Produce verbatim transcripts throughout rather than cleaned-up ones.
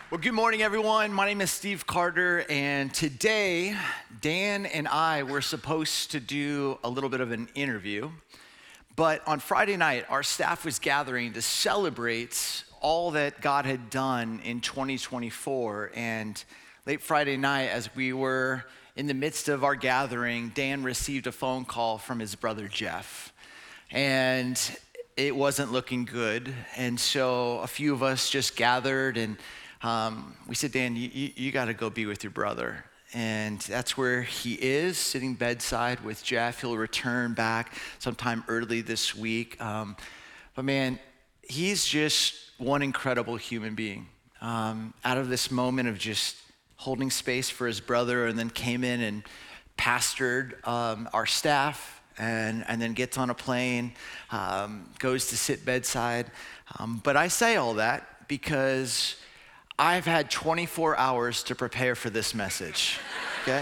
Well, good morning, everyone. My name is Steve Carter, and today, Dan and I were supposed to do a little bit of an interview, but on Friday night, our staff was gathering to celebrate all that God had done in twenty twenty-four, and late Friday night, as we were in the midst of our gathering, Dan received a phone call from his brother, Jeff, and it wasn't looking good, and so a few of us just gathered, and Um, we said, Dan, you, you, you got to go be with your brother. And that's where he is, sitting bedside with Jeff. He'll return back sometime early this week. Um, but man, he's just one incredible human being. Um, out of this moment of just holding space for his brother, and then came in and pastored um, our staff, and, and then gets on a plane, um, goes to sit bedside. Um, but I say all that because I've had twenty-four hours to prepare for this message, okay?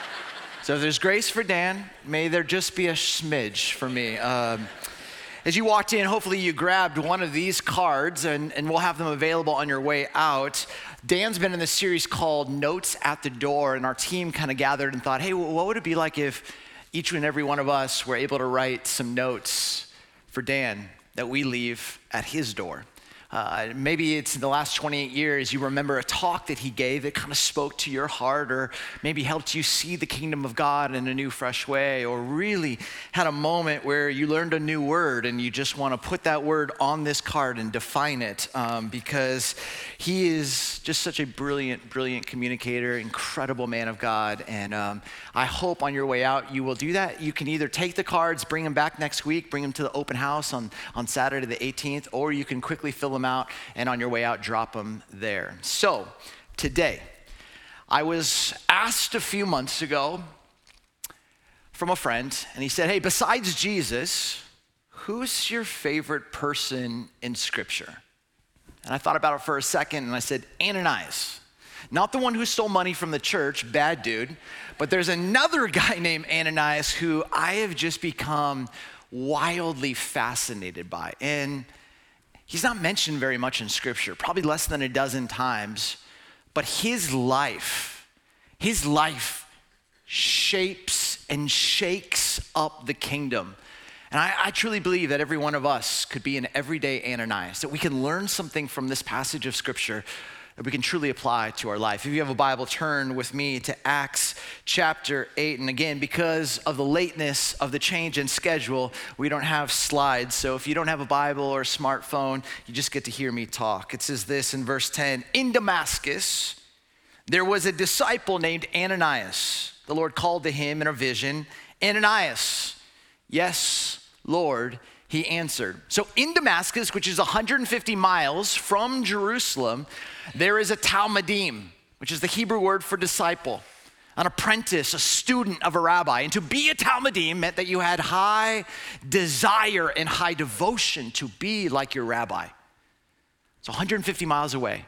So if there's grace for Dan, may there just be a smidge for me. Um, as you walked in, hopefully you grabbed one of these cards, and, and we'll have them available on your way out. Dan's been in this series called Notes at the Door, and our team kind of gathered and thought, hey, what would it be like if each and every one of us were able to write some notes for Dan that we leave at his door? Uh, maybe it's in the last twenty-eight years, you remember a talk that he gave that kind of spoke to your heart, or maybe helped you see the kingdom of God in a new, fresh way, or really had a moment where you learned a new word and you just want to put that word on this card and define it, um, because he is just such a brilliant, brilliant communicator, incredible man of God. And um, I hope on your way out you will do that. You can either take the cards, bring them back next week, bring them to the open house on, on Saturday the eighteenth, or you can quickly fill them out, and on your way out, drop them there. So today, I was asked a few months ago from a friend, and he said, hey, besides Jesus, who's your favorite person in Scripture? And I thought about it for a second, and I said, Ananias. Not the one who stole money from the church, bad dude, but there's another guy named Ananias who I have just become wildly fascinated by. And he's not mentioned very much in Scripture, probably less than a dozen times, but his life, his life shapes and shakes up the kingdom. And I, I truly believe that every one of us could be an everyday Ananias, that we can learn something from this passage of Scripture that we can truly apply to our life. If you have a Bible, turn with me to Acts chapter eight. And again, because of the lateness of the change in schedule, we don't have slides. So if you don't have a Bible or a smartphone, you just get to hear me talk. It says this in verse ten, in Damascus, there was a disciple named Ananias. The Lord called to him in a vision, Ananias. Yes, Lord, he answered. So in Damascus, which is one hundred fifty miles from Jerusalem, there is a Talmudim, which is the Hebrew word for disciple, an apprentice, a student of a rabbi. And to be a Talmudim meant that you had high desire and high devotion to be like your rabbi. It's one hundred fifty miles away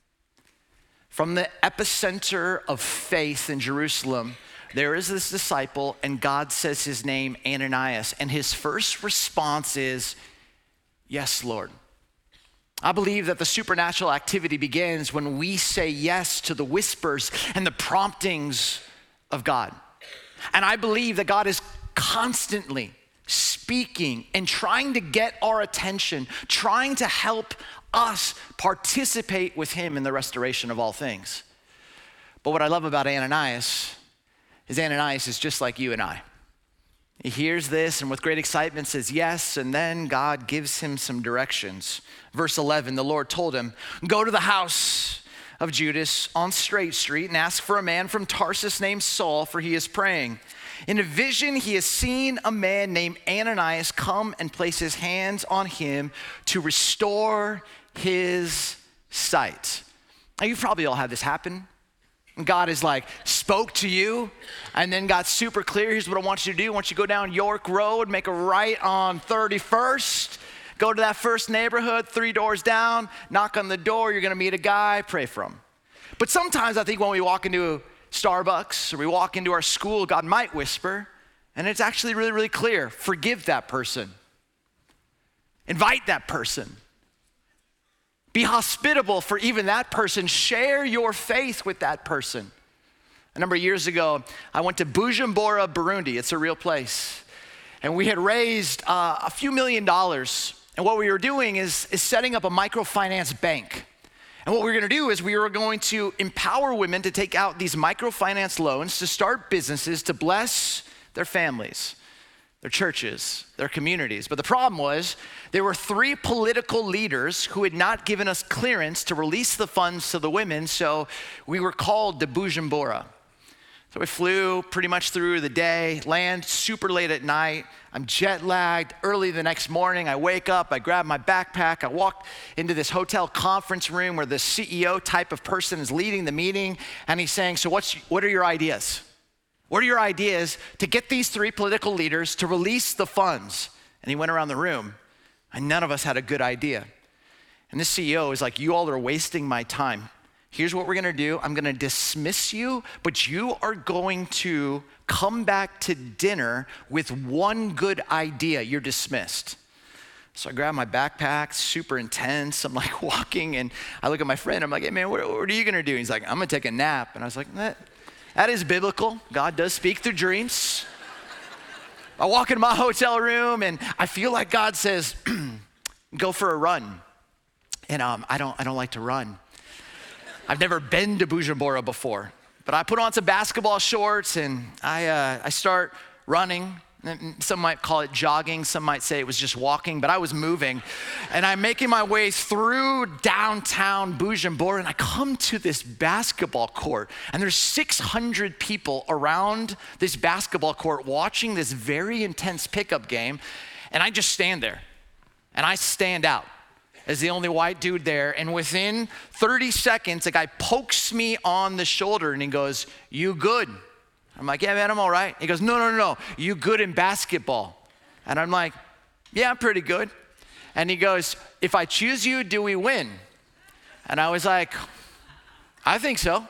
from the epicenter of faith in Jerusalem. There is this disciple, and God says his name, Ananias, and his first response is, yes, Lord. I believe that the supernatural activity begins when we say yes to the whispers and the promptings of God. And I believe that God is constantly speaking and trying to get our attention, trying to help us participate with him in the restoration of all things. But what I love about Ananias is Ananias is just like you and I. He hears this and with great excitement says yes, and then God gives him some directions. Verse eleven, the Lord told him, go to the house of Judas on Straight Street and ask for a man from Tarsus named Saul, for he is praying. In a vision, he has seen a man named Ananias come and place his hands on him to restore his sight. Now, you've probably all had this happen. God is like, spoke to you, and then got super clear. Here's what I want you to do. I want you to go down York Road, make a right on thirty-first, go to that first neighborhood, three doors down, knock on the door. You're going to meet a guy, pray for him. But sometimes I think when we walk into Starbucks or we walk into our school, God might whisper, and it's actually really, really clear. Forgive that person. Invite that person. Be hospitable for even that person. Share your faith with that person. A number of years ago, I went to Bujumbura, Burundi. It's a real place. And we had raised uh, a few million dollars. And what we were doing is, is setting up a microfinance bank. And what we were gonna do is we were going to empower women to take out these microfinance loans to start businesses to bless their families, their churches, their communities. But the problem was there were three political leaders who had not given us clearance to release the funds to the women, so we were called to Bujumbura. So we flew pretty much through the day, land super late at night. I'm jet lagged. Early the next morning, I wake up, I grab my backpack, I walk into this hotel conference room where the C E O type of person is leading the meeting, and he's saying, so what's, what are your ideas? What are your ideas to get these three political leaders to release the funds? And he went around the room, and none of us had a good idea. And this C E O is like, you all are wasting my time. Here's what we're gonna do. I'm gonna dismiss you, but you are going to come back to dinner with one good idea. You're dismissed. So I grab my backpack, super intense. I'm like walking, and I look at my friend. I'm like, hey man, what, what are you gonna do? He's like, I'm gonna take a nap. And I was like, that, that is biblical. God does speak through dreams. I walk into my hotel room, and I feel like God says, go for a run. And um, I don't, I don't like to run. I've never been to Bujumbura before, but I put on some basketball shorts and I, uh, I start running. Some might call it jogging, some might say it was just walking, but I was moving. And I'm making my way through downtown Bujumbura, and I come to this basketball court, and there's six hundred people around this basketball court watching this very intense pickup game, and I just stand there, and I stand out as the only white dude there, and within thirty seconds, a guy pokes me on the shoulder and he goes, you good? I'm like, yeah, man, I'm all right. He goes, no, no, no, no, you good in basketball? And I'm like, yeah, I'm pretty good. And he goes, if I choose you, do we win? And I was like, I think so.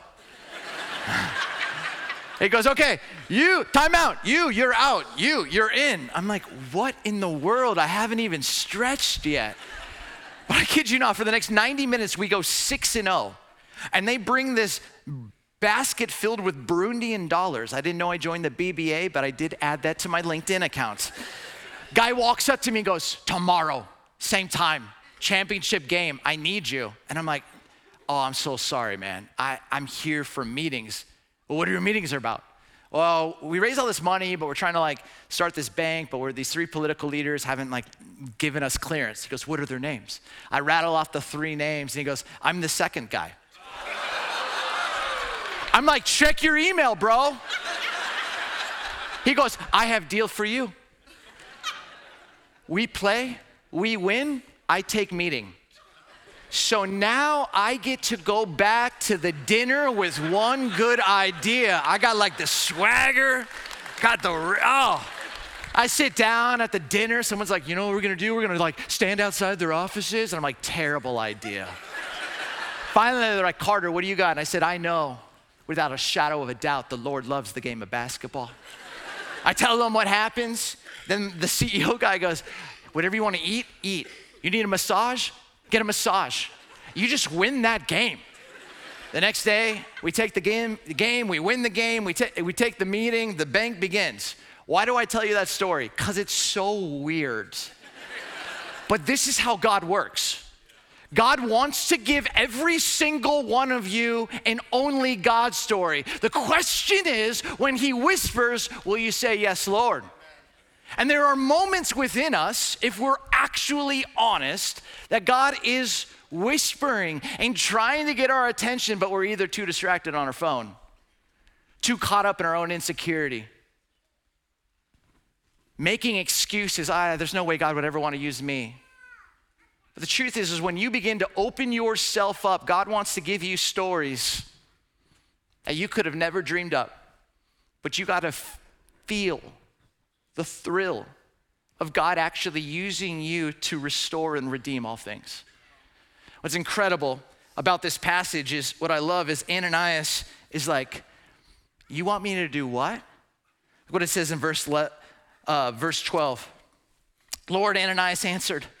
He goes, okay, you, time out, you, you're out, you, you're in. I'm like, what in the world? I haven't even stretched yet. But I kid you not, for the next ninety minutes, we go six and oh. And they bring this basket filled with Burundian dollars. I didn't know I joined the B B A, but I did add that to my LinkedIn account. Guy walks up to me and goes, tomorrow, same time, championship game, I need you. And I'm like, oh, I'm so sorry, man. I, I'm here for meetings. Well, what are your meetings about? Well, we raised all this money, but we're trying to like start this bank, but we're these three political leaders haven't like given us clearance. He goes, what are their names? I rattle off the three names, and he goes, I'm the second guy. I'm like, check your email, bro. He goes, I have deal for you. We play, we win, I take meeting. So now I get to go back to the dinner with one good idea. I got like the swagger, got the, oh. I sit down at the dinner, someone's like, you know what we're gonna do? We're gonna like stand outside their offices. And I'm like, terrible idea. Finally, they're like, Carter, what do you got? And I said, I know, without a shadow of a doubt, the Lord loves the game of basketball. I tell them what happens. Then the C E O guy goes, whatever you wanna eat, eat. You need a massage? Get a massage. You just win that game. The next day, we take the game, the game, we win the game, we, ta- we take the meeting, the bank begins. Why do I tell you that story? Because it's so weird. But this is how God works. God wants to give every single one of you an only God story. The question is, when he whispers, will you say, yes, Lord? And there are moments within us, if we're actually honest, that God is whispering and trying to get our attention, but we're either too distracted on our phone, too caught up in our own insecurity, making excuses. Ah, there's no way God would ever want to use me. But the truth is, is when you begin to open yourself up, God wants to give you stories that you could have never dreamed up, but you got to f- feel the thrill of God actually using you to restore and redeem all things. What's incredible about this passage is, what I love is Ananias is like, you want me to do what? What it says in verse, le- uh, verse twelve. Lord, Ananias answered,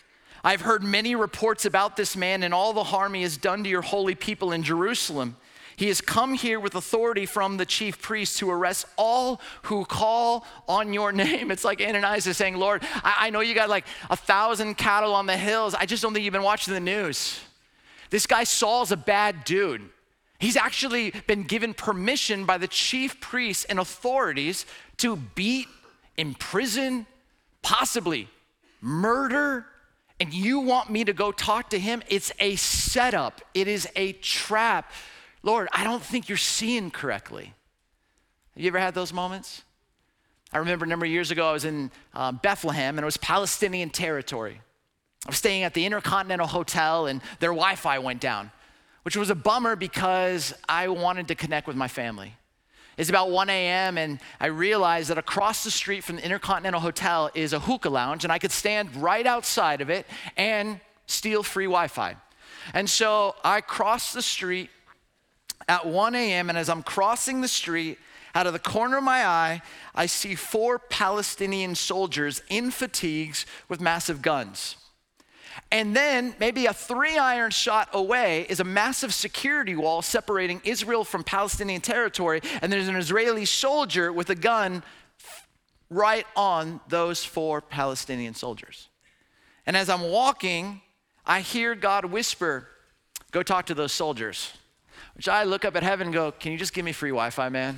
I've heard many reports about this man and all the harm he has done to your holy people in Jerusalem. He has come here with authority from the chief priests to arrest all who call on your name. It's like Ananias is saying, Lord, I, I know you got like a thousand cattle on the hills. I just don't think you've been watching the news. This guy Saul's a bad dude. He's actually been given permission by the chief priests and authorities to beat, imprison, possibly murder. And you want me to go talk to him? It's a setup. It is a trap. Lord, I don't think you're seeing correctly. Have you ever had those moments? I remember a number of years ago, I was in uh, Bethlehem, and it was Palestinian territory. I was staying at the Intercontinental Hotel, and their Wi-Fi went down, which was a bummer because I wanted to connect with my family. It's about one a.m. and I realized that across the street from the Intercontinental Hotel is a hookah lounge, and I could stand right outside of it and steal free Wi-Fi. And so I crossed the street at one a.m. and as I'm crossing the street, out of the corner of my eye, I see four Palestinian soldiers in fatigues with massive guns. And then maybe a three iron shot away is a massive security wall separating Israel from Palestinian territory. And there's an Israeli soldier with a gun right on those four Palestinian soldiers. And as I'm walking, I hear God whisper, go talk to those soldiers. Which I look up at heaven and go, can you just give me free Wi-Fi, man?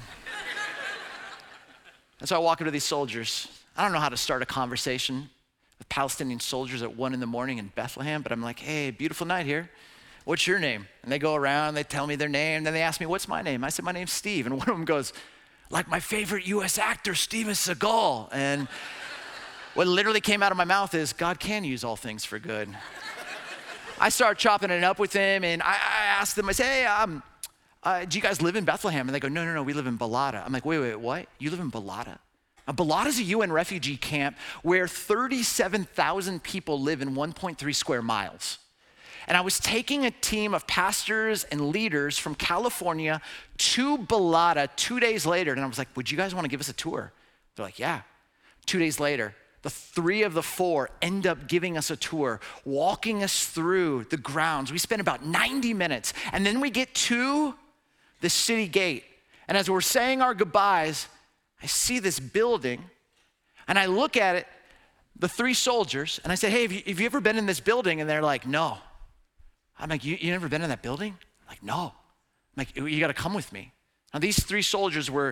And so I walk up to these soldiers. I don't know how to start a conversation with Palestinian soldiers at one in the morning in Bethlehem, but I'm like, hey, beautiful night here. What's your name? And they go around, they tell me their name, then they ask me, what's my name? I said, my name's Steve. And one of them goes, like my favorite U S actor, Steven Seagal. And what literally came out of my mouth is, God can use all things for good. I start chopping it up with him, and I, I asked them, I say, hey, um, uh, do you guys live in Bethlehem? And they go, no, no, no, we live in Balata. I'm like, wait, wait, what? You live in Balata? Now, Balata is a U N refugee camp where thirty-seven thousand people live in one point three square miles. And I was taking a team of pastors and leaders from California to Balata two days later, and I was like, would you guys want to give us a tour? They're like, yeah. Two days later, the three of the four end up giving us a tour, walking us through the grounds. We spent about ninety minutes, and then we get to the city gate. And as we're saying our goodbyes, I see this building, and I look at it, the three soldiers, and I say, hey, have you, have you ever been in this building? And they're like, no. I'm like, you, you never been in that building? Like, no. I'm like, you gotta come with me. Now, these three soldiers were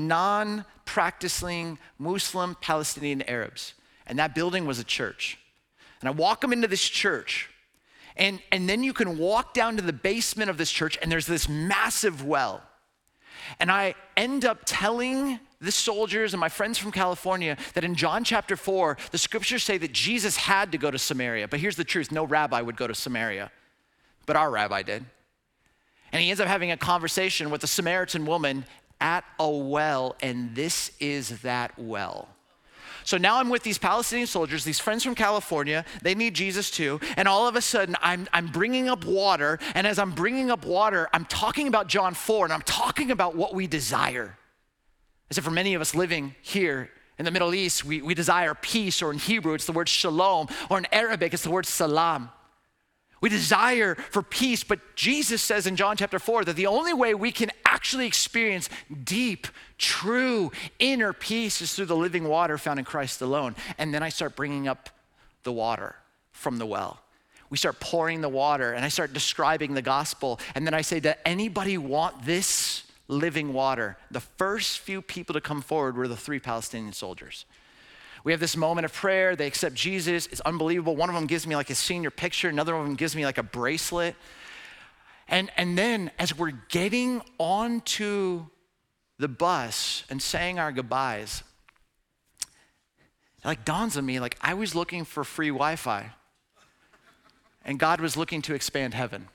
non-practicing Muslim Palestinian Arabs, and that building was a church. And I walk them into this church, and, and then you can walk down to the basement of this church, and there's this massive well. And I end up telling the soldiers and my friends from California that in John chapter four, the scriptures say that Jesus had to go to Samaria. But here's the truth, no rabbi would go to Samaria, but our rabbi did. And he ends up having a conversation with a Samaritan woman at a well, and this is that well. So now I'm with these Palestinian soldiers, these friends from California, they need Jesus too, and all of a sudden I'm, I'm bringing up water, and as I'm bringing up water, I'm talking about John four, and I'm talking about what we desire. As if for many of us living here in the Middle East, we, we desire peace, or in Hebrew it's the word shalom, or in Arabic it's the word salam. We desire for peace, but Jesus says in John chapter four that the only way we can actually experience deep, true, inner peace is through the living water found in Christ alone. And then I start bringing up the water from the well. We start pouring the water, and I start describing the gospel. And then I say, does anybody want this living water? The first few people to come forward were the three Palestinian soldiers. We have this moment of prayer. They accept Jesus. It's unbelievable. One of them gives me like a senior picture. Another one of them gives me like a bracelet. And, and then as we're getting onto the bus and saying our goodbyes, it like dawns on me, like I was looking for free Wi-Fi, and God was looking to expand heaven.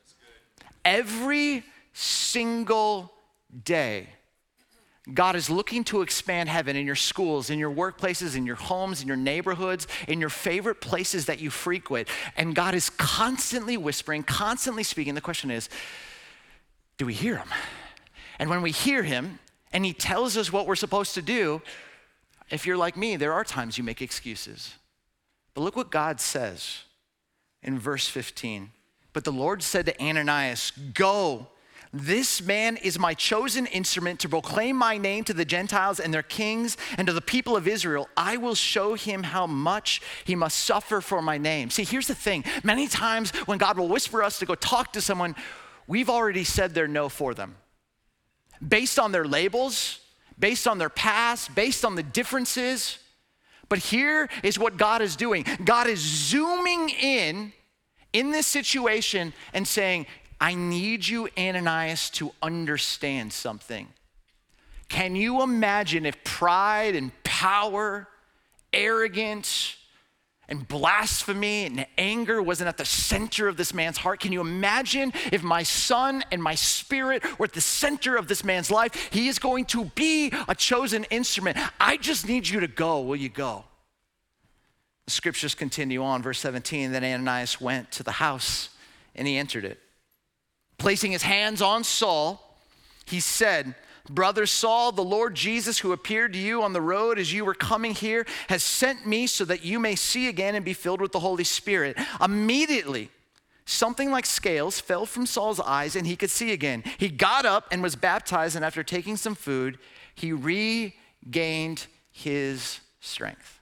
Every single day, God is looking to expand heaven in your schools, in your workplaces, in your homes, in your neighborhoods, in your favorite places that you frequent. And God is constantly whispering, constantly speaking. The question is, do we hear him? And when we hear him and he tells us what we're supposed to do, if you're like me, there are times you make excuses. But look what God says in verse fifteen. But the Lord said to Ananias, go, this man is my chosen instrument to proclaim my name to the Gentiles and their kings and to the people of Israel. I will show him how much he must suffer for my name. See, here's the thing. Many times when God will whisper us to go talk to someone, we've already said their no for them. Based on their labels, based on their past, based on the differences. But here is what God is doing. God is zooming in in this situation and saying, I need you, Ananias, to understand something. Can you imagine if pride and power, arrogance, and blasphemy and anger wasn't at the center of this man's heart? Can you imagine if my son and my spirit were at the center of this man's life? He is going to be a chosen instrument. I just need you to go. Will you go? The scriptures continue on, verse seventeen, then Ananias went to the house and he entered it. Placing his hands on Saul, he said, brother Saul, the Lord Jesus who appeared to you on the road as you were coming here has sent me so that you may see again and be filled with the Holy Spirit. Immediately, something like scales fell from Saul's eyes and he could see again. He got up and was baptized, and after taking some food, he regained his strength.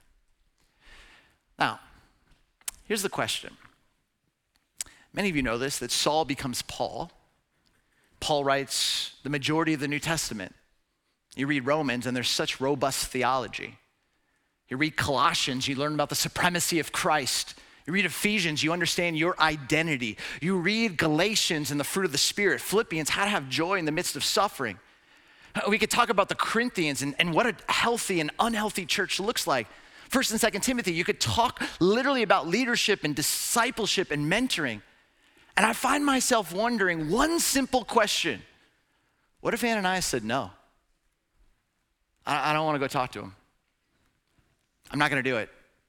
Now, here's the question. Many of you know this, that Saul becomes Paul. Paul writes the majority of the New Testament. You read Romans and there's such robust theology. You read Colossians, you learn about the supremacy of Christ. You read Ephesians, you understand your identity. You read Galatians and the fruit of the Spirit. Philippians, how to have joy in the midst of suffering. We could talk about the Corinthians and, and what a healthy and unhealthy church looks like. First and Second Timothy, you could talk literally about leadership and discipleship and mentoring. And I find myself wondering one simple question. What if Ananias said no? I, I don't want to go talk to him. I'm not going to do it.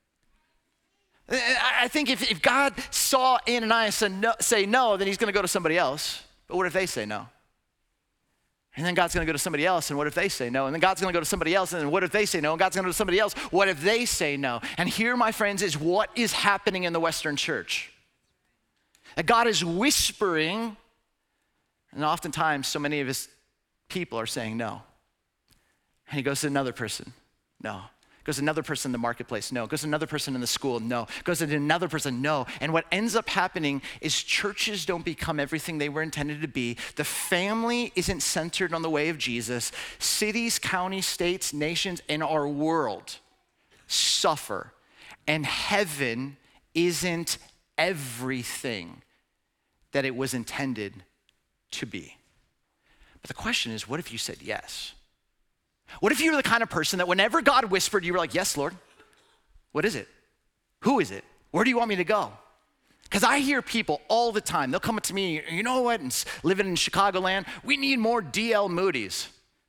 I think if, if God saw Ananias say no, say no, then he's going to go to somebody else. But what if they say no? And then God's going to go to somebody else, and what if they say no? And then God's going to go to somebody else, and then what if they say no? And God's going to go to somebody else. What if they say no? And here, my friends, is what is happening in the Western church. That God is whispering, and oftentimes so many of his people are saying no. And he goes to another person, no. Goes to another person in the marketplace, no. Goes to another person in the school, no. Goes to another person, no. And what ends up happening is churches don't become everything they were intended to be. The family isn't centered on the way of Jesus. Cities, counties, states, nations, and our world suffer. And heaven isn't everything that it was intended to be. But the question is, what if you said yes? What if you were the kind of person that whenever God whispered, you were like, yes, Lord. What is it? Who is it? Where do you want me to go? Because I hear people all the time. They'll come up to me, you know what, and living in Chicagoland, we need more D L Moody's.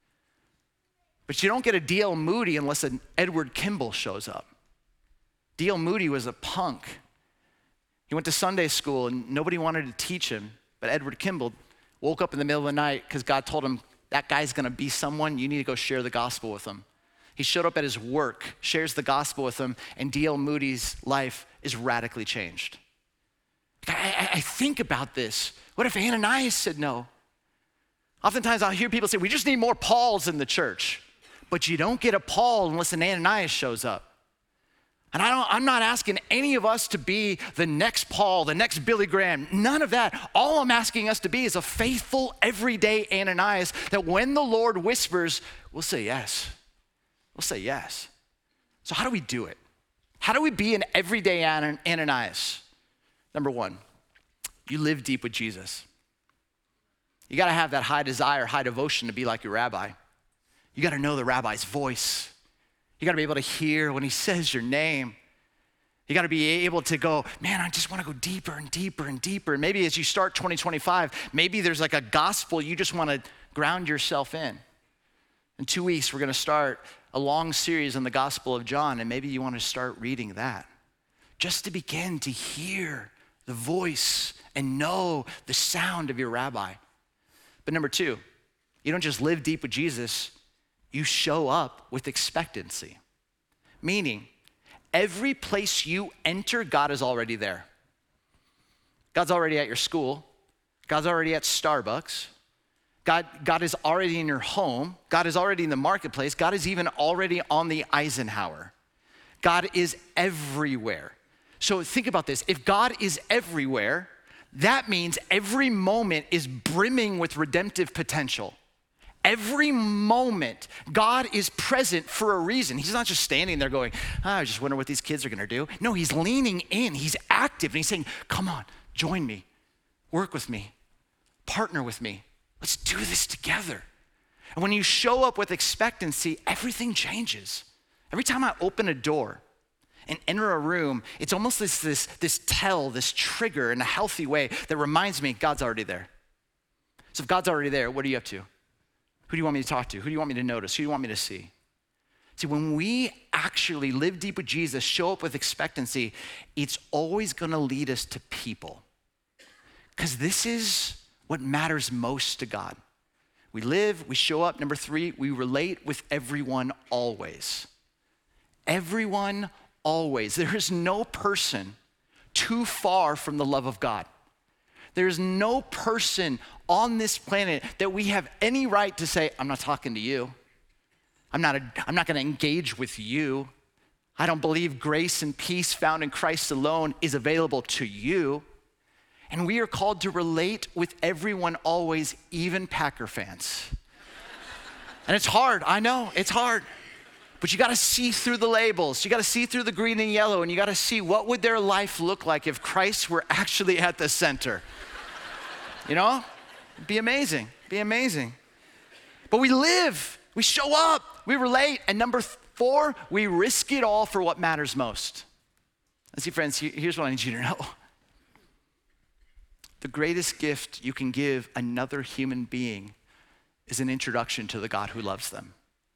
But you don't get a D L Moody unless an Edward Kimball shows up. D L Moody was a punk. He went to Sunday school and nobody wanted to teach him. But Edward Kimball woke up in the middle of the night because God told him, that guy's gonna be someone, you need to go share the gospel with him. He showed up at his work, shares the gospel with him, and D L Moody's life is radically changed. I, I think about this. What if Ananias said no? Oftentimes I'll hear people say, we just need more Pauls in the church. But you don't get a Paul unless an Ananias shows up. And I don't, I'm not asking any of us to be the next Paul, the next Billy Graham, none of that. All I'm asking us to be is a faithful, everyday Ananias that when the Lord whispers, we'll say yes. We'll say yes. So how do we do it? How do we be an everyday Ananias? Number one, you live deep with Jesus. You gotta have that high desire, high devotion to be like your rabbi. You gotta know the rabbi's voice. You gotta be able to hear when he says your name. You gotta be able to go, man, I just wanna go deeper and deeper and deeper. And maybe as you start twenty twenty-five, maybe there's like a gospel you just wanna ground yourself in. In two weeks, we're gonna start a long series on the Gospel of John, and maybe you wanna start reading that. Just to begin to hear the voice and know the sound of your rabbi. But number two, you don't just live deep with Jesus, you show up with expectancy. Meaning, every place you enter, God is already there. God's already at your school. God's already at Starbucks. God, God is already in your home. God is already in the marketplace. God is even already on the Eisenhower. God is everywhere. So think about this. If God is everywhere, that means every moment is brimming with redemptive potential. Every moment, God is present for a reason. He's not just standing there going, oh, I just wonder what these kids are gonna do. No, he's leaning in, he's active, and he's saying, come on, join me, work with me, partner with me. Let's do this together. And when you show up with expectancy, everything changes. Every time I open a door and enter a room, it's almost this, this, this tell, this trigger in a healthy way that reminds me God's already there. So if God's already there, what are you up to? Who do you want me to talk to? Who do you want me to notice? Who do you want me to see? See, when we actually live deep with Jesus, show up with expectancy, it's always gonna lead us to people. Because this is what matters most to God. We live, we show up. Number three, we relate with everyone always. Everyone always. There is no person too far from the love of God. There is no person on this planet that we have any right to say, I'm not talking to you. I'm not, a, I'm not gonna engage with you. I don't believe grace and peace found in Christ alone is available to you. And we are called to relate with everyone always, even Packer fans. And it's hard, I know, it's hard. But you gotta see through the labels. You gotta see through the green and yellow, and you gotta see what would their life look like if Christ were actually at the center. You know? It'd be amazing, be amazing. But we live, we show up, we relate, and number four, we risk it all for what matters most. And see, friends, here's what I need you to know. The greatest gift you can give another human being is an introduction to the God who loves them.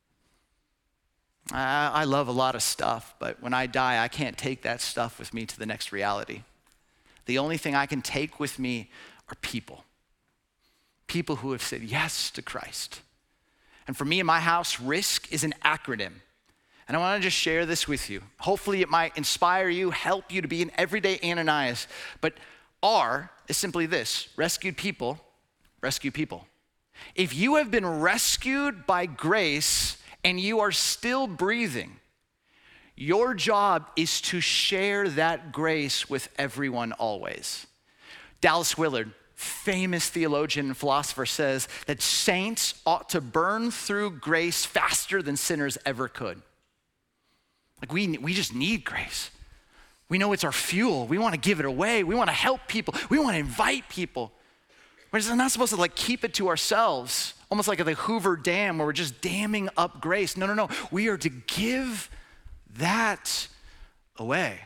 I, I love a lot of stuff, but when I die, I can't take that stuff with me to the next reality. The only thing I can take with me are people. People who have said yes to Christ. And for me in my house, RISK is an acronym. And I wanna just share this with you. Hopefully it might inspire you, help you to be an everyday Ananias. But R is simply this: rescued people, rescue people. If you have been rescued by grace and you are still breathing, your job is to share that grace with everyone always. Dallas Willard, famous theologian and philosopher, says that saints ought to burn through grace faster than sinners ever could. Like we, we just need grace. We know it's our fuel. We want to give it away. We want to help people. We want to invite people. We're not supposed to like keep it to ourselves, almost like at the Hoover Dam where we're just damming up grace. No, no, no. We are to give that away.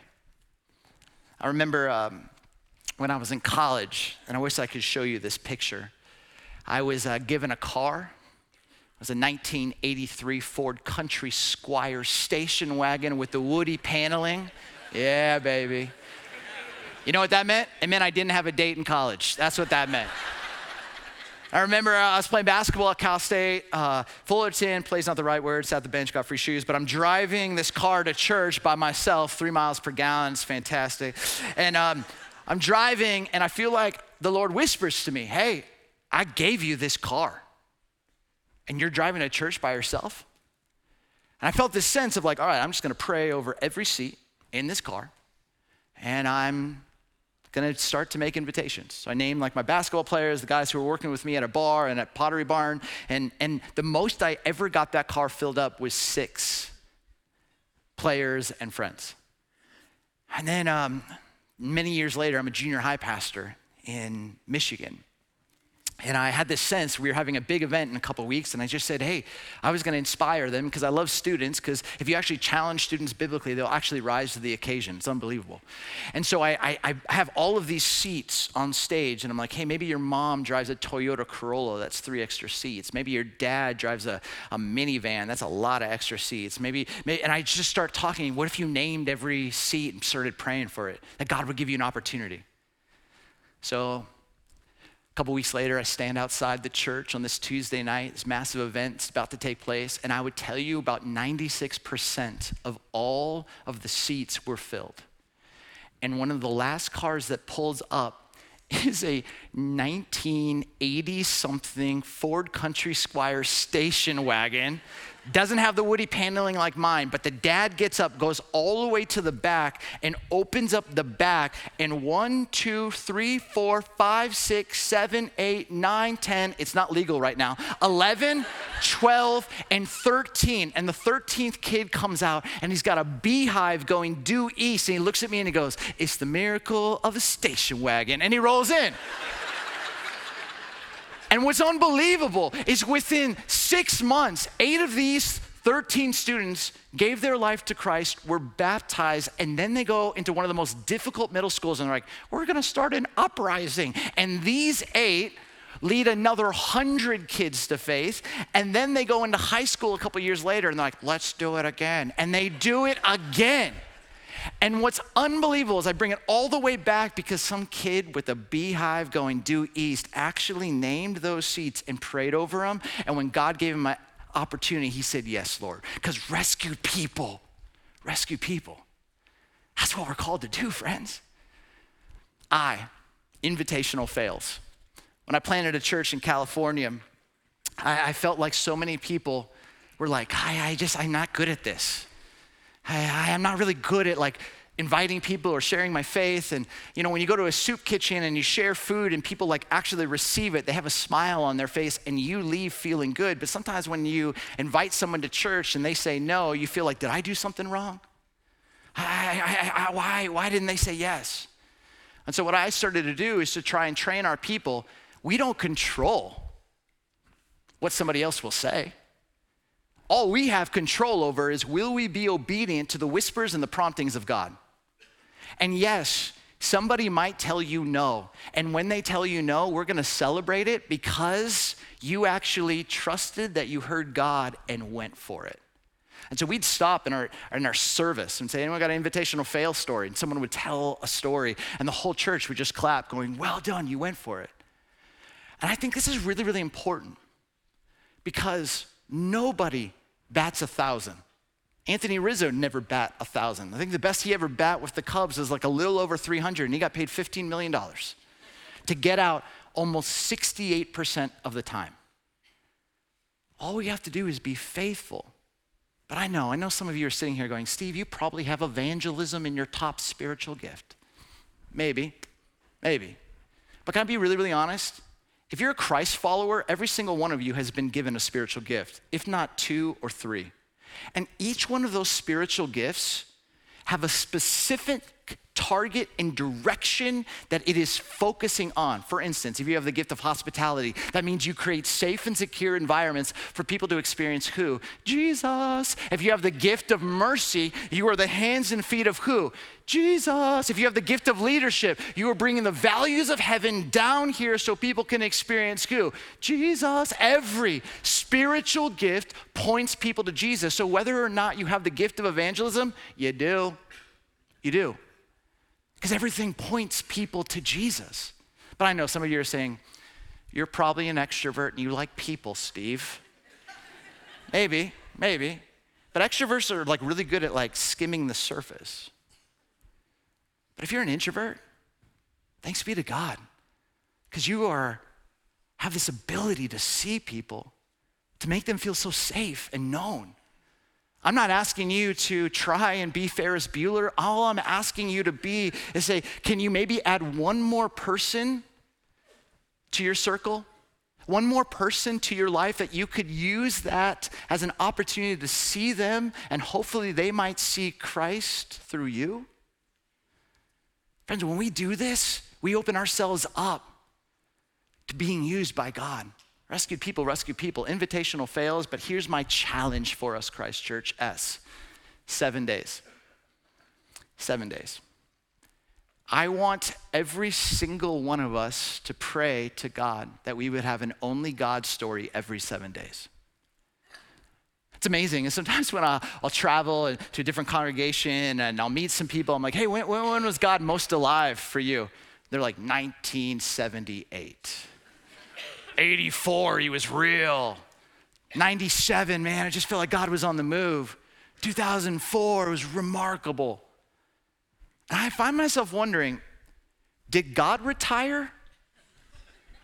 I remember um, when I was in college, and I wish I could show you this picture. I was uh, given a car. It was a nineteen eighty-three Ford Country Squire station wagon with the woody paneling. Yeah, baby. You know what that meant? It meant I didn't have a date in college. That's what that meant. I remember uh, I was playing basketball at Cal State. Uh, Fullerton, play's not the right word, sat at the bench, got free shoes, but I'm driving this car to church by myself, three miles per gallon, it's fantastic. And um, I'm driving and I feel like the Lord whispers to me, hey, I gave you this car and you're driving to church by yourself? And I felt this sense of like, all right, I'm just gonna pray over every seat in this car, and I'm gonna start to make invitations. So I named like my basketball players, the guys who were working with me at a bar and at Pottery Barn, and, and the most I ever got that car filled up was six players and friends. And then um, many years later, I'm a junior high pastor in Michigan. And I had this sense, we were having a big event in a couple of weeks, and I just said, hey, I was gonna inspire them because I love students, because if you actually challenge students biblically, they'll actually rise to the occasion. It's unbelievable. And so I, I, I have all of these seats on stage, and I'm like, hey, maybe your mom drives a Toyota Corolla, that's three extra seats. Maybe your dad drives a, a minivan, that's a lot of extra seats. Maybe, maybe, and I just start talking, what if you named every seat and started praying for it, that God would give you an opportunity. So, a couple weeks later, I stand outside the church on this Tuesday night, this massive event is about to take place, and I would tell you about ninety-six percent of all of the seats were filled. And one of the last cars that pulls up is a nineteen eighty something Ford Country Squire station wagon. Doesn't have the woody paneling like mine, but the dad gets up, goes all the way to the back and opens up the back, and one, two, three, four, five, six, seven, eight, nine, ten, it's not legal right now, eleven, twelve, and thirteen. And the thirteenth kid comes out and he's got a beehive going due east, and he looks at me and he goes, "It's the miracle of a station wagon," and he rolls in. And what's unbelievable is within six months, eight of these thirteen students gave their life to Christ, were baptized, and then they go into one of the most difficult middle schools and they're like, "We're gonna start an uprising." And these eight lead another hundred kids to faith, and then they go into high school a couple years later and they're like, "Let's do it again." And they do it again. And what's unbelievable is I bring it all the way back because some kid with a beehive going due east actually named those seats and prayed over them. And when God gave him an opportunity, he said, "Yes, Lord." Because rescue people, rescue people. That's what we're called to do, friends. I, invitational fails. When I planted a church in California, I, I felt like so many people were like, I, I just, I'm not good at this. I, I'm not really good at like inviting people or sharing my faith. And you know, when you go to a soup kitchen and you share food and people like actually receive it, they have a smile on their face and you leave feeling good. But sometimes when you invite someone to church and they say no, you feel like, did I do something wrong? I, I, I, why, why didn't they say yes? And so what I started to do is to try and train our people. We don't control what somebody else will say. All we have control over is, will we be obedient to the whispers and the promptings of God? And yes, somebody might tell you no. And when they tell you no, we're gonna celebrate it because you actually trusted that you heard God and went for it. And so we'd stop in our, in our service and say, "Anyone got an invitational fail story?" And someone would tell a story and the whole church would just clap going, "Well done, you went for it." And I think this is really, really important because nobody bats a thousand. Anthony Rizzo never bat a thousand. I think the best he ever bat with the Cubs is like a little over three hundred, and he got paid fifteen million dollars to get out almost sixty-eight percent of the time. All we have to do is be faithful. But I know, I know some of you are sitting here going, "Steve, you probably have evangelism in your top spiritual gift." Maybe, maybe. But can I be really, really honest? If you're a Christ follower, every single one of you has been given a spiritual gift, if not two or three. And each one of those spiritual gifts have a specific target and direction that it is focusing on. For instance, if you have the gift of hospitality, that means you create safe and secure environments for people to experience who? Jesus. If you have the gift of mercy, you are the hands and feet of who? Jesus. If you have the gift of leadership, you are bringing the values of heaven down here so people can experience who? Jesus. Every spiritual gift points people to Jesus. So whether or not you have the gift of evangelism, you do. You do. Because everything points people to Jesus. But I know some of you are saying, "You're probably an extrovert and you like people, Steve." Maybe, maybe. But extroverts are like really good at like skimming the surface. But if you're an introvert, thanks be to God. Because you are, have this ability to see people, to make them feel so safe and known. I'm not asking you to try and be Ferris Bueller. All I'm asking you to be is say, can you maybe add one more person to your circle? One more person to your life that you could use that as an opportunity to see them and hopefully they might see Christ through you? Friends, when we do this, we open ourselves up to being used by God. Rescue people, rescue people. Invitational fails, but here's my challenge for us, Christ Church S. Seven days. Seven days. I want every single one of us to pray to God that we would have an only God story every seven days. It's amazing. And sometimes when I'll, I'll travel to a different congregation and I'll meet some people, I'm like, "Hey, when, when was God most alive for you?" They're like, nineteen seventy-eight. eighty-four, he was real. ninety-seven, man, I just felt like God was on the move. two thousand four, it was remarkable. And I find myself wondering, did God retire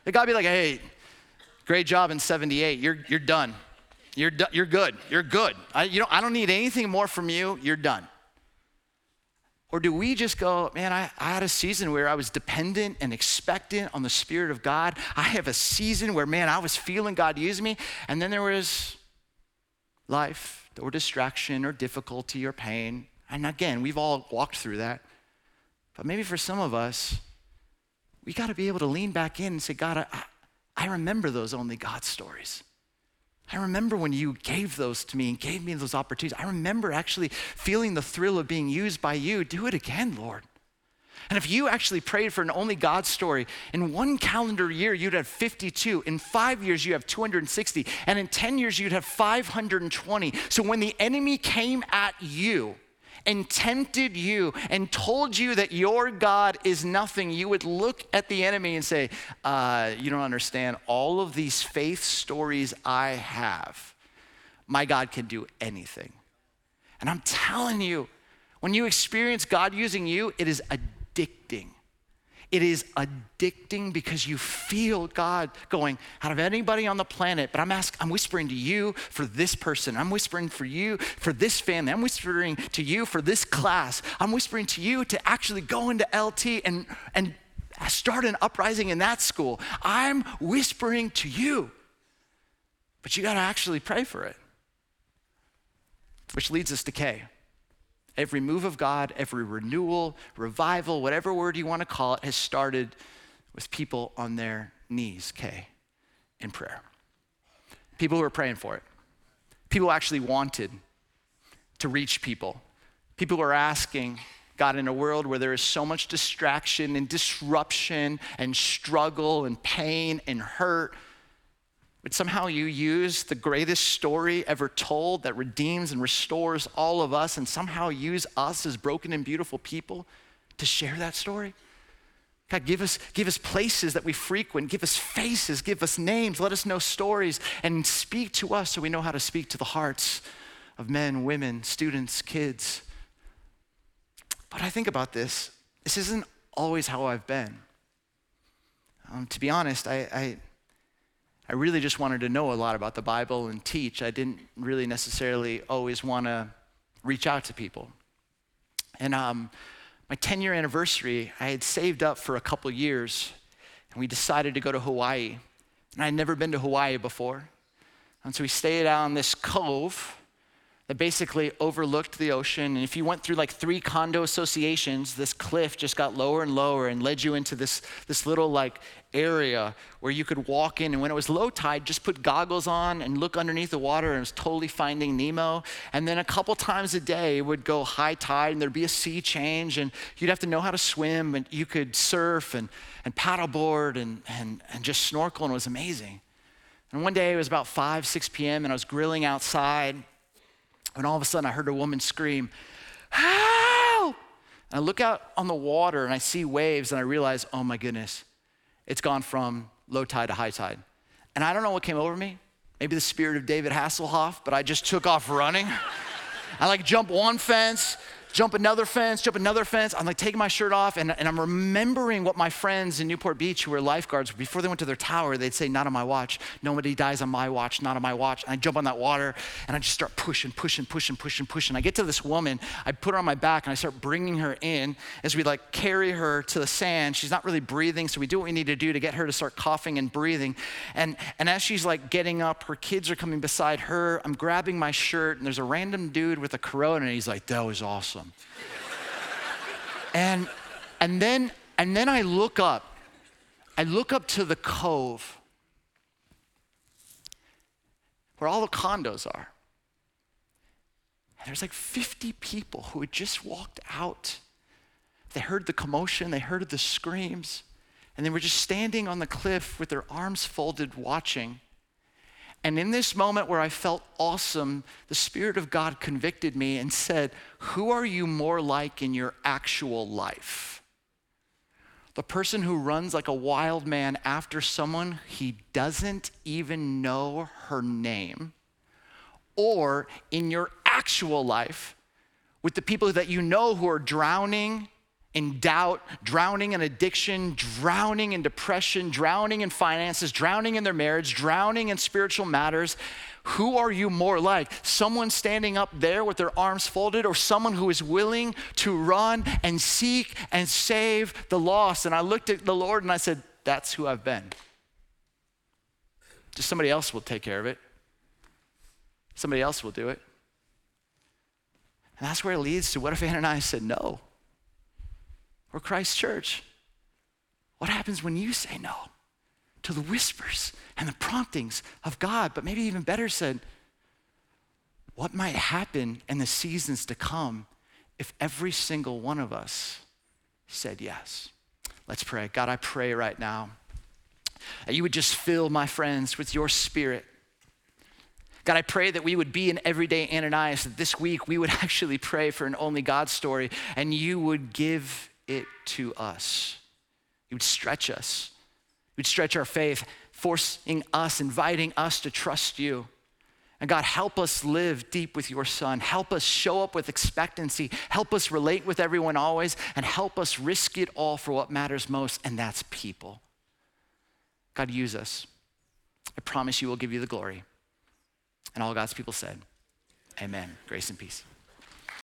Did God be like, hey, great job in seventy-eight, you're, you're done. You're, do- you're good, you're good. I, you know, I don't need anything more from you, you're done. Or do we just go, man, I, I had a season where I was dependent and expectant on the Spirit of God. I have a season where, man, I was feeling God use me. And then there was life or distraction or difficulty or pain. And again, we've all walked through that. But maybe for some of us, we got to be able to lean back in and say, God, I, I remember those only God stories. I remember when you gave those to me and gave me those opportunities. I remember actually feeling the thrill of being used by you. Do it again, Lord. And if you actually prayed for an only God story, in one calendar year, you'd have fifty-two. In five years, you have two hundred sixty. And in ten years, you'd have five hundred twenty. So when the enemy came at you and tempted you and told you that your God is nothing, you would look at the enemy and say, uh, you don't understand. All of these faith stories I have, my God can do anything. And I'm telling you, when you experience God using you, it is addicting. It is addicting because you feel God going, out of anybody on the planet, but I'm asking, I'm whispering to you for this person. I'm whispering for you for this family. I'm whispering to you for this class. I'm whispering to you to actually go into L T and, and start an uprising in that school. I'm whispering to you, but you gotta actually pray for it. Which leads us to K. Every move of God, every renewal, revival, whatever word you want to call it, has started with people on their knees, K, in prayer. People who were praying for it. People who actually wanted to reach people. People who are asking, God, in a world where there is so much distraction and disruption and struggle and pain and hurt, but somehow you use the greatest story ever told that redeems and restores all of us, and somehow use us as broken and beautiful people to share that story. God, give us, give us places that we frequent, give us faces, give us names, let us know stories, and speak to us so we know how to speak to the hearts of men, women, students, kids. But I think about this, this isn't always how I've been. Um, to be honest, I, I I really just wanted to know a lot about the Bible and teach. I didn't really necessarily always want to reach out to people. And um, my ten-year anniversary, I had saved up for a couple years, and we decided to go to Hawaii. And I had never been to Hawaii before. And so we stayed out on this cove that basically overlooked the ocean. And if you went through like three condo associations, this cliff just got lower and lower and led you into this, this little like area where you could walk in. And when it was low tide, just put goggles on and look underneath the water, and it was totally Finding Nemo. And then a couple times a day it would go high tide and there'd be a sea change, and you'd have to know how to swim, and you could surf and, and paddleboard and, and, and just snorkel, and it was amazing. And one day it was about five, six p.m. and I was grilling outside, when all of a sudden I heard a woman scream, "Help!" And I look out on the water and I see waves, and I realize, oh my goodness, it's gone from low tide to high tide. And I don't know what came over me, maybe the spirit of David Hasselhoff, but I just took off running. I like jump one fence, jump another fence, jump another fence. I'm like taking my shirt off, and, and I'm remembering what my friends in Newport Beach who were lifeguards, before they went to their tower, they'd say, not on my watch. Nobody dies on my watch, not on my watch. And I jump on that water, and I just start pushing, pushing, pushing, pushing, pushing. I get to this woman, I put her on my back, and I start bringing her in as we like carry her to the sand. She's not really breathing, so we do what we need to do to get her to start coughing and breathing. And, and as she's like getting up, her kids are coming beside her. I'm grabbing my shirt, and there's a random dude with a Corona, and he's like, that was awesome. And and then and then I look up. I look up to the cove where all the condos are. And there's like fifty people who had just walked out. They heard the commotion, they heard the screams, and they were just standing on the cliff with their arms folded watching. And in this moment where I felt awesome, the Spirit of God convicted me and said, who are you more like in your actual life? The person who runs like a wild man after someone he doesn't even know her name, or in your actual life with the people that you know who are drowning in doubt, drowning in addiction, drowning in depression, drowning in finances, drowning in their marriage, drowning in spiritual matters. Who are you more like? Someone standing up there with their arms folded, or someone who is willing to run and seek and save the lost? And I looked at the Lord and I said, that's who I've been. Just somebody else will take care of it. Somebody else will do it. And that's where it leads to, what if Ananias said no? Or Christ Church, what happens when you say no to the whispers and the promptings of God? But maybe even better said, what might happen in the seasons to come if every single one of us said yes? Let's pray. God, I pray right now that you would just fill my friends with your Spirit. God, I pray that we would be an everyday Ananias, that this week we would actually pray for an only God story, and you would give it to us. You would stretch us. You would stretch our faith, forcing us, inviting us to trust you. And God, help us live deep with your Son. Help us show up with expectancy. Help us relate with everyone always, and help us risk it all for what matters most, and that's people. God, use us. I promise you we'll give you the glory. And all God's people said, amen. Grace and peace.